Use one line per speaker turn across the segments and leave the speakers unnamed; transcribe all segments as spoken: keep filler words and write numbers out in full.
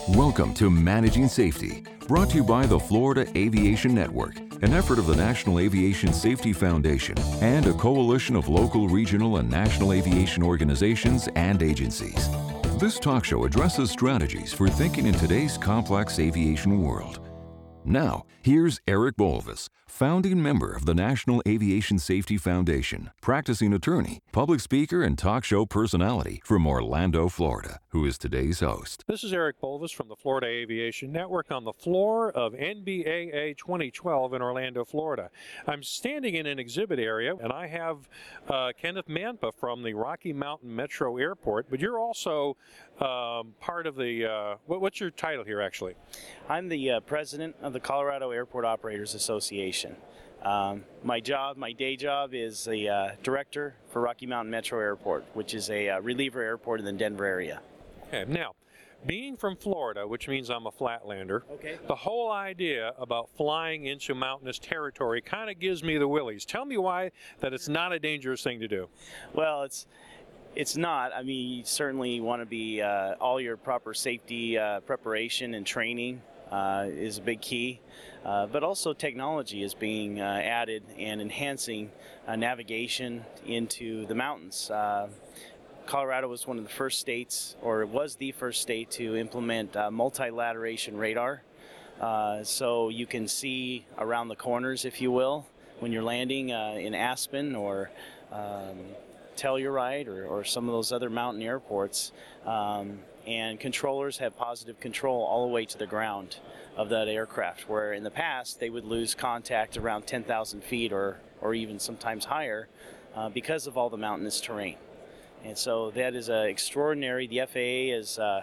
Welcome to Managing Safety, brought to you by the Florida Aviation Network, an effort of the National Aviation Safety Foundation and a coalition of local, regional, and national aviation organizations and agencies. This talk show addresses strategies for thinking in today's complex aviation world. Now, here's Eric Bolvis, founding member of the National Aviation Safety Foundation, practicing attorney, public speaker, and talk show personality from Orlando, Florida, who is today's host.
This is Eric Bolvis from the Florida Aviation Network on the floor of N B A A twenty twelve in Orlando, Florida. I'm standing in an exhibit area, and I have uh, Kenneth Manpa from the Rocky Mountain Metro Airport, but you're also um, part of the, uh, what, what's your title here actually?
I'm the uh, president of the Colorado Airport Operators Association. Um, my job, my day job is the uh, director for Rocky Mountain Metro Airport, which is a uh, reliever airport in the Denver area.
Okay, now, being from Florida, which means I'm a flatlander,
okay.
The whole idea about flying into mountainous territory kind of gives me the willies. Tell me why that it's not a dangerous thing to do.
Well, it's it's not. I mean, you certainly want to be uh, all your proper safety uh, preparation and training uh, is a big key. Uh, but also technology is being uh, added and enhancing uh, navigation into the mountains. Uh, Colorado was one of the first states, or it was the first state to implement uh, multilateration radar. Uh, so you can see around the corners, if you will, when you're landing uh, in Aspen or um, Telluride or, or some of those other mountain airports. Um, and controllers have positive control all the way to the ground of that aircraft, where in the past they would lose contact around ten thousand feet or, or even sometimes higher uh, because of all the mountainous terrain. And so that is uh, extraordinary. The F A A is, uh,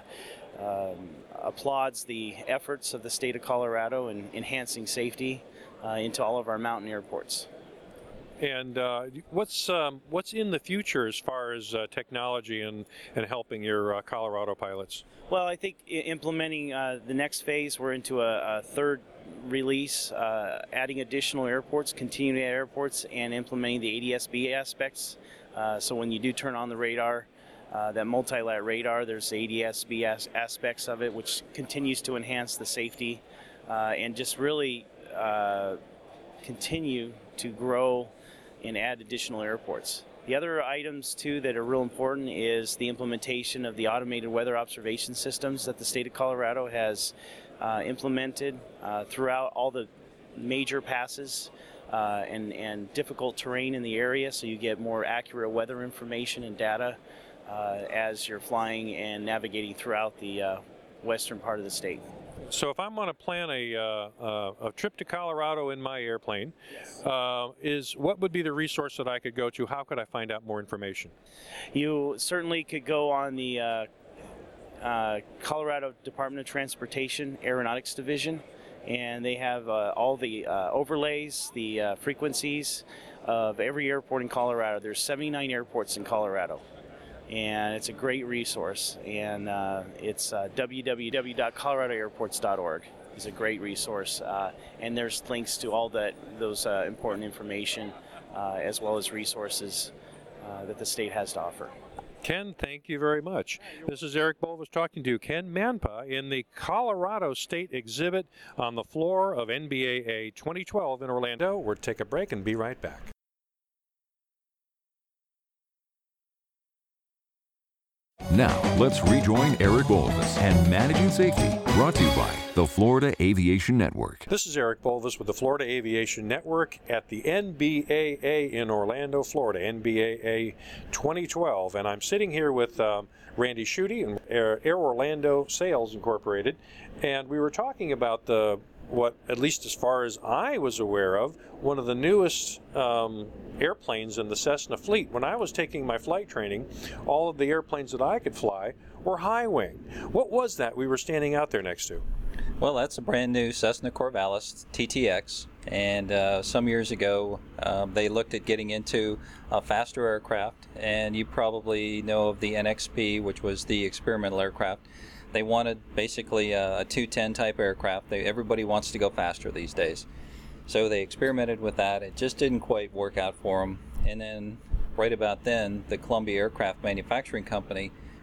um, applauds the efforts of the state of Colorado in enhancing safety uh, into all of our mountain airports.
And uh, what's um, what's in the future as far as uh, technology and, and helping your uh, Colorado pilots?
Well, I think I- implementing uh, the next phase, we're into a, a third release, uh, adding additional airports, continuing airports, and implementing the A D S B aspects. Uh, so when you do turn on the radar, uh, that multi-lat radar, there's A D S B as- aspects of it, which continues to enhance the safety uh, and just really uh, continue to grow and add additional airports. The other items, too, that are real important is the implementation of the automated weather observation systems that the state of Colorado has uh, implemented uh, throughout all the major passes uh, and, and difficult terrain in the area, so you get more accurate weather information and data uh, as you're flying and navigating throughout the uh, western part of the state.
So if I'm going to plan a, uh, uh, a trip to Colorado in my airplane,
Yes.
uh, is what would be the resource that I could go to? How could I find out more information?
You certainly could go on the uh, uh, Colorado Department of Transportation Aeronautics Division, and they have uh, all the uh, overlays, the uh, frequencies of every airport in Colorado. There's seventy-nine airports in Colorado. And it's a great resource, and uh, it's uh, w w w dot colorado airports dot org. It's a great resource, uh, and there's links to all that those uh, important information uh, as well as resources uh, that the state has to offer.
Ken, thank you very much. This is Eric Bolvis talking to Ken Manpa in the Colorado State exhibit on the floor of N B A A twenty twelve in Orlando. We'll take a break and be right back.
Now, let's rejoin Eric Bolvis and Managing Safety, brought to you by the Florida Aviation Network.
This is Eric Bolvis with the Florida Aviation Network at the N B A A in Orlando, Florida, N B A A twenty twelve. And I'm sitting here with um, Randy Schutte and Air, Air Orlando Sales Incorporated. And we were talking about the what, at least as far as I was aware of, one of the newest um, airplanes in the Cessna fleet. When I was taking my flight training, all of the airplanes that I could fly were high wing. What was that we were standing out there next to?
Well, that's a brand new Cessna Corvallis T T X, and uh, some years ago um, they looked at getting into a faster aircraft, and you probably know of the N X P, which was the experimental aircraft. They wanted basically a, a two ten type aircraft. They, everybody wants to go faster these days. So they experimented with that. It just didn't quite work out for them. And then right about then, the Columbia Aircraft Manufacturing Company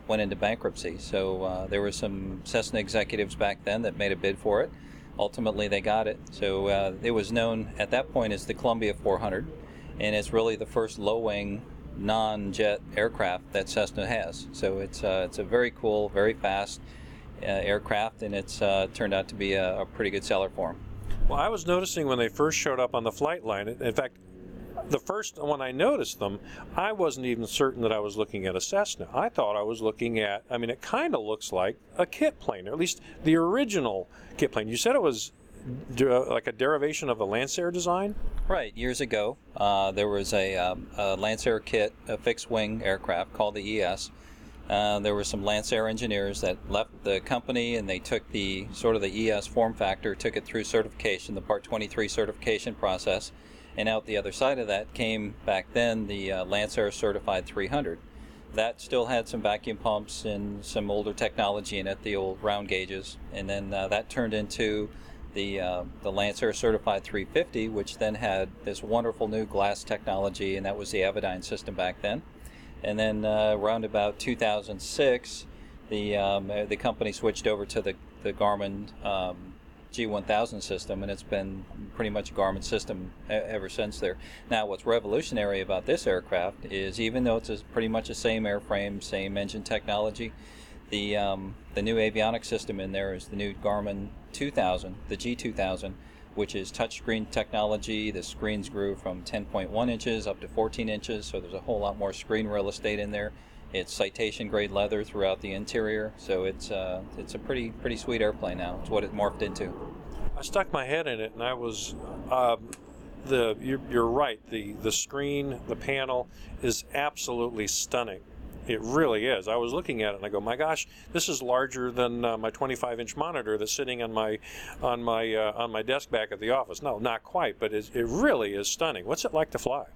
went into bankruptcy. So uh, there were some Cessna executives back then that made a bid for it. Ultimately, they got it. So uh, it was known at that point as the Columbia four hundred, and it's really the first low-wing non-jet aircraft that Cessna has. So it's uh, it's a very cool, very fast uh, aircraft, and it's uh, turned out to be a, a pretty good seller for them.
Well, I was noticing when they first showed up on the flight line, in fact, the first, when I noticed them, I wasn't even certain that I was looking at a Cessna. I thought I was looking at, I mean, it kind of looks like a kit plane, or at least the original kit plane. You said it was de- like a derivation of the Lancer design?
Right. Years ago, uh, there was a, um, a Lancer kit, a fixed-wing aircraft called the E S. Uh, there were some Lancer engineers that left the company, and they took the sort of the E S form factor, took it through certification, the Part twenty-three certification process, and out the other side of that came back then the uh, Lancer Certified three hundred. That still had some vacuum pumps and some older technology in it, the old round gauges, and then uh, that turned into the uh, the Lancer Certified three fifty, which then had this wonderful new glass technology, and that was the Avidyne system back then. And then uh, around about two thousand six, the um, the company switched over to the the Garmin um, G one thousand system, and it's been pretty much a Garmin system ever since there. Now, what's revolutionary about this aircraft is, even though it's a, pretty much the same airframe, same engine technology, the um, the new avionics system in there is the new Garmin two thousand, the G two thousand, which is touchscreen technology. The screens grew from ten point one inches up to fourteen inches, so there's a whole lot more screen real estate in there. It's Citation grade leather throughout the interior, so it's uh, it's a pretty pretty sweet airplane now. It's what it morphed into.
I stuck my head in it, and I was um, the you're, you're right. The the screen, the panel is absolutely stunning. It really is. I was looking at it and I go, my gosh, this is larger than uh, my twenty-five inch monitor that's sitting on my on my uh, on my desk back at the office. No, not quite, but it, it really is stunning. What's it like to fly?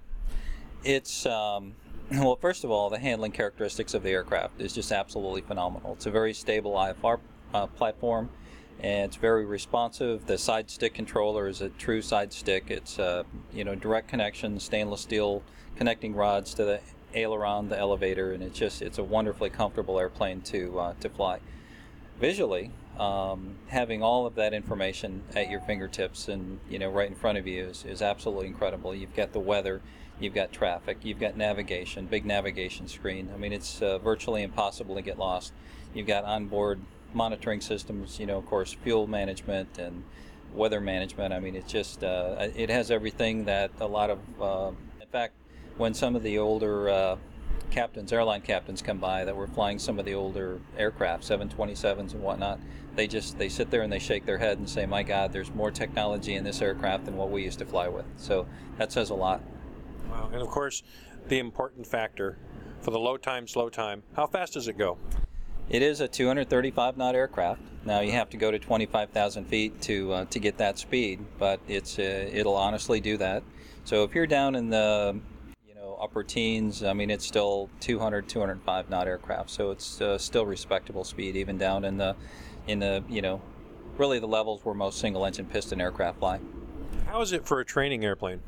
It's um, well, first of all, the handling characteristics of the aircraft is just absolutely phenomenal. It's a very stable I F R uh, platform, and it's very responsive. The side stick controller is a true side stick. It's uh, you know direct connection, stainless steel connecting rods to the aileron, the elevator, and it's just it's a wonderfully comfortable airplane to uh, to fly. Visually, um, having all of that information at your fingertips and you know right in front of you is, is absolutely incredible. You've got the weather, you've got traffic, you've got navigation, big navigation screen. I mean, it's uh, virtually impossible to get lost. You've got onboard monitoring systems, you know, of course, fuel management and weather management. I mean, it's just uh, it has everything that a lot of uh, in fact, when some of the older uh, captains, airline captains come by that were flying some of the older aircraft, seven twenty-sevens and whatnot, they just they sit there and they shake their head and say, my God, there's more technology in this aircraft than what we used to fly with. So that says a lot.
Wow. And of course, the important factor for the low time, slow time, how fast does it go?
It is a two hundred thirty-five knot aircraft. Now you have to go to twenty-five thousand feet to uh, to get that speed, but it's uh, it'll honestly do that. So if you're down in the upper teens, I mean, it's still two hundred, two hundred five knot aircraft, so it's uh, still respectable speed, even down in the, in the, you know, really the levels where most single-engine piston aircraft fly.
How is it for a training airplane?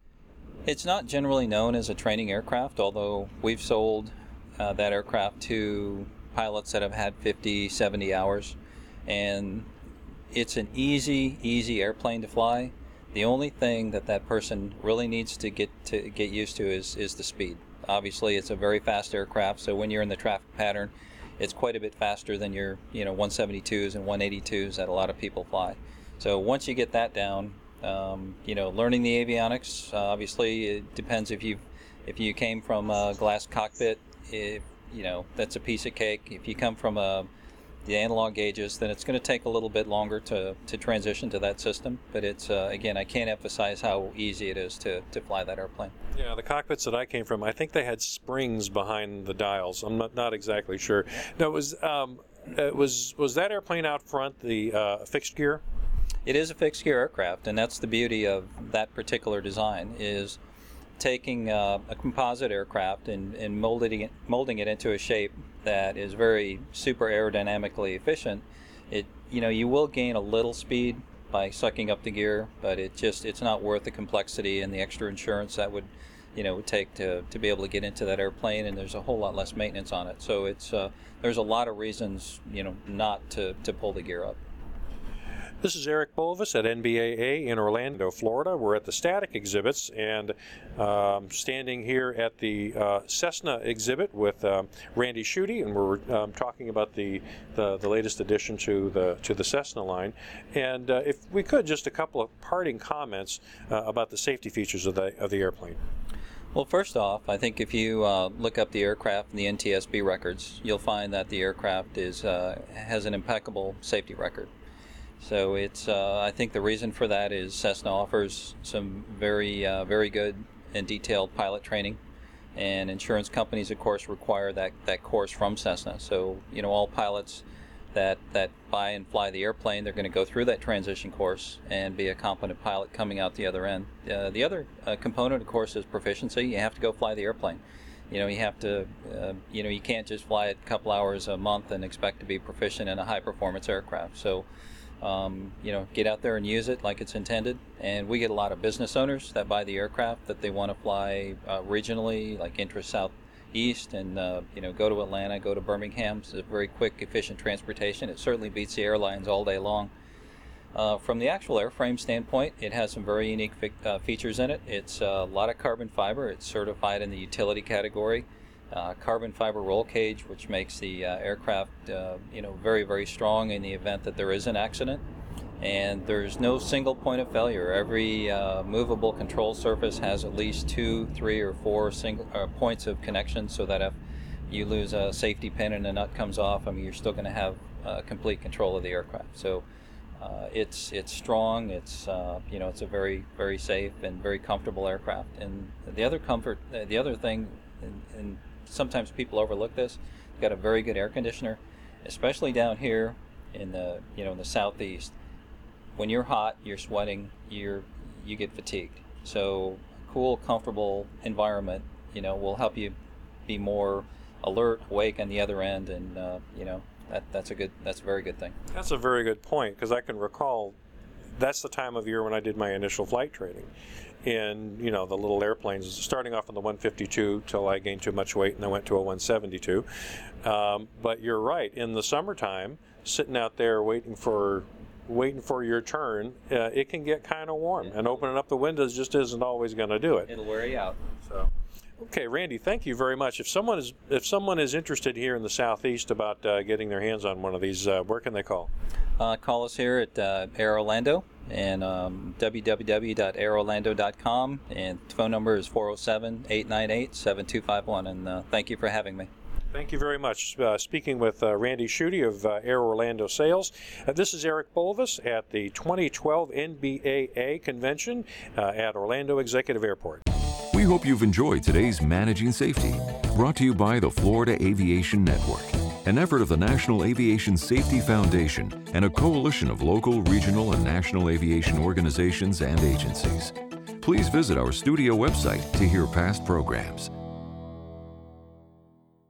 It's not generally known as a training aircraft, although we've sold uh, that aircraft to pilots that have had fifty, seventy hours, and it's an easy, easy airplane to fly. The only thing that that person really needs to get to get used to is, is the speed. Obviously, it's a very fast aircraft, so when you're in the traffic pattern, it's quite a bit faster than your you know one seventy-twos and one eighty-twos that a lot of people fly. So once you get that down, um, you know, learning the avionics, uh, obviously, it depends if you if you came from a glass cockpit, if, you know, that's a piece of cake. If you come from a the analog gauges, then it's going to take a little bit longer to, to transition to that system. But it's, uh, again, I can't emphasize how easy it is to, to fly that airplane.
Yeah, the cockpits that I came from, I think they had springs behind the dials. I'm not, not exactly sure. No, it was, um, it was, was that airplane out front the uh, fixed gear?
It is a fixed gear aircraft, and that's the beauty of that particular design, is taking uh, a composite aircraft and, and molding it, molding it into a shape that is very super aerodynamically efficient. It, you know, you will gain a little speed by sucking up the gear, but it just it's not worth the complexity and the extra insurance that would you know, it would take to, to be able to get into that airplane, and there's a whole lot less maintenance on it. So it's uh, there's a lot of reasons, you know, not to, to pull the gear up.
This is Eric Pulvis at N B A A in Orlando, Florida. We're at the static exhibits, and um, standing here at the uh, Cessna exhibit with um, Randy Schutte, and we're um, talking about the, the the latest addition to the to the Cessna line. And uh, if we could, just a couple of parting comments uh, about the safety features of the of the airplane.
Well, first off, I think if you uh, look up the aircraft and the N T S B records, you'll find that the aircraft is uh, has an impeccable safety record. So it's, uh, I think the reason for that is Cessna offers some very, uh, very good and detailed pilot training, and insurance companies, of course, require that, that course from Cessna. So, you know, all pilots that, that buy and fly the airplane, they're going to go through that transition course and be a competent pilot coming out the other end. Uh, the other uh, component, of course, is proficiency. You have to go fly the airplane. You know, you have to, uh, you know, you can't just fly it a couple hours a month and expect to be proficient in a high-performance aircraft. So, Um, you know, get out there and use it like it's intended. And we get a lot of business owners that buy the aircraft that they want to fly uh, regionally, like intra southeast, and uh, you know, go to Atlanta, go to Birmingham. It's a very quick, efficient transportation. It certainly beats the airlines all day long. Uh, from the actual airframe standpoint, it has some very unique fi uh, features in it. It's uh, a lot of carbon fiber. It's certified in the utility category. Uh, carbon fiber roll cage, which makes the uh, aircraft, uh, you know, very, very strong in the event that there is an accident. And there's no single point of failure. Every uh, movable control surface has at least two, three, or four single uh, points of connection, so that if you lose a safety pin and a nut comes off, I mean, you're still going to have uh, complete control of the aircraft. So uh, it's it's strong. It's uh, you know, it's a very, very safe and very comfortable aircraft. And the other comfort, uh, the other thing, and, and sometimes people overlook this, you've got a very good air conditioner, especially down here in the, you know, in the southeast. When you're hot, you're sweating, you're you get fatigued. So a cool, comfortable environment, you know, will help you be more alert, awake on the other end, and uh, you know, that that's a good that's a very good thing.
That's a very good point, because I can recall that's the time of year when I did my initial flight training. In, you know, the little airplanes, starting off on the one fifty-two till I gained too much weight and I went to a one seventy-two. Um, but you're right, in the summertime, sitting out there waiting for waiting for your turn, uh, it can get kind of warm, and opening up the windows just isn't always going to do it.
It'll wear you out.
So, okay, Randy, thank you very much. If someone is if someone is interested here in the southeast about uh, getting their hands on one of these, uh, where can they call?
Uh, call us here at uh, Air Orlando, and um, w w w dot air orlando dot com, and phone number is four oh seven, eight nine eight, seven two five one, and uh, thank you for having me.
Thank you very much. Uh, speaking with uh, Randy Schutte of uh, Air Orlando Sales. Uh, this is Eric Pulvis at the twenty twelve N B A A convention uh, at Orlando Executive Airport.
We hope you've enjoyed today's Managing Safety, brought to you by the Florida Aviation Network, an effort of the National Aviation Safety Foundation and a coalition of local, regional, and national aviation organizations and agencies. Please visit our studio website to hear past programs.